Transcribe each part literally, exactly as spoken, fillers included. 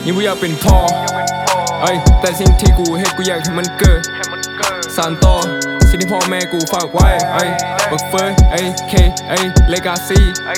ยังไม่อยากเป็นพ่อไอ้แต่สิ่งที่กูเฮ็ดกูอยากให้มันเกิดสานต่อสิ่งที่พ่อแม่กูฝากไว้ไอ้บักเฟยไอ้เคไอ้เลกาซี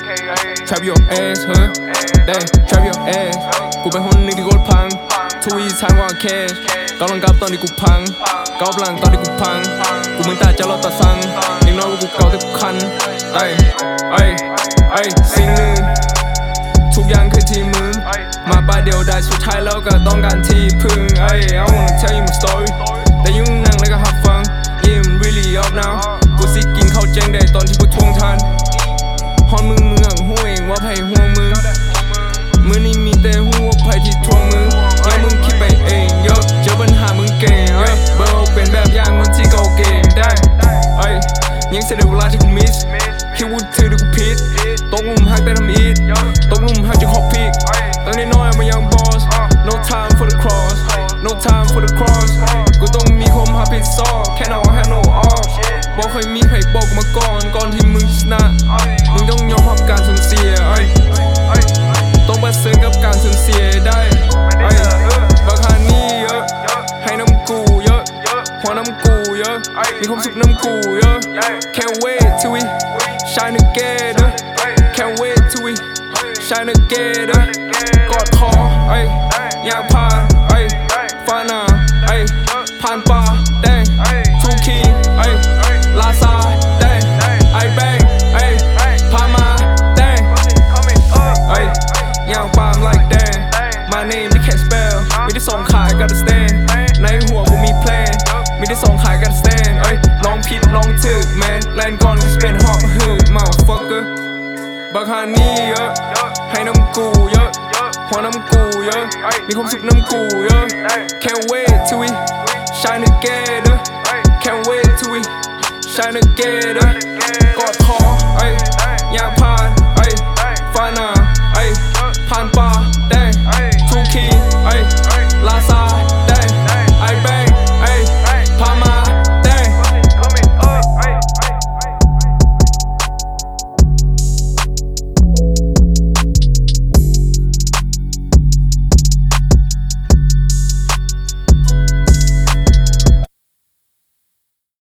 trap your ass เฮ้ยได้ trap your ass กูเป็นคนหนึ่งที่โคตรพังทุยทางวางแคชกำลังกับตอนที่กูพังก้าวพลังตอนที่กูพังกูมึงตาจะรอดตาสั่งอย่างน้อยกูเก่าทุกคันไอ้ไอ้ไอ้สิ่งหนึ่งทุกอย่างคือที่มึงมาป้าเดียวได้สุดท้ายแล้วก็ต้องการที่พึ่งไอ้ I wanna tell you my story แต่ยุ่งนั่งแล้วก็หักฟัง Yeah I'm really up now กูสิกินข้าวแจงได้ตอนที่กูทวงทันฮอนมึงมึงหังหัวเองว่าไผ่ห่วงมึงมือนี้มีแต่หัวไผ่ที่ทวงมึงอย่ามึงคิดไปเองเยอะเจอปัญหามึงเก่งเยอะเบอร์เป็นแบบอย่างคนที่เขาเก่งได้ไอ้ยังเสียเวลาที่กูมิสคิดว่าเธอที่กูผิดตกหลุมหักแต่ทำอีทตกหลุมหักจะขอบพีกตั้งแต่น้อยมายังบอส no time for the cross no time for the cross กูต้องมีคมหาพิษซอแค่เอาแค่ no off บอกเคยมีใครบอกมาก่อนก่อนที่มึงชนะมึงต้องยอมรับการสูญเสียไอ้ต้องบัดเซิงกับการสูญเสียได้ไอ้บางครั้งนี้เยอะให้น้ำกูเยอะหัวน้ำกูเยอะมีความสุขน้ำกูเยอะ can't wait till we shine together can't wait till we shine together กอดคอไอ้อยากพาไอ้ฟานาไอ้ผ่านป่าแดงทูคีไอ้ลาซาแดงไอ้แบงไอ้พามาแดงไอ้อยากปาม like that my name you can't spell มีได้สองขาย gotta stand ในหัวกูมีแพลนมีได้สองขาย gotta stand เอ้ยลองผิดลองถึก man แลนก่อนกูจะเป็นหอบหืด motherfucker บางครั้งนี้เยอะให้น้ำกูเยอะหัวน้ำกูเยอะมีความสุขน้ำกูเยอะ can't wait till we shine together can't wait till we shine together กอดคอไอ้อยากพา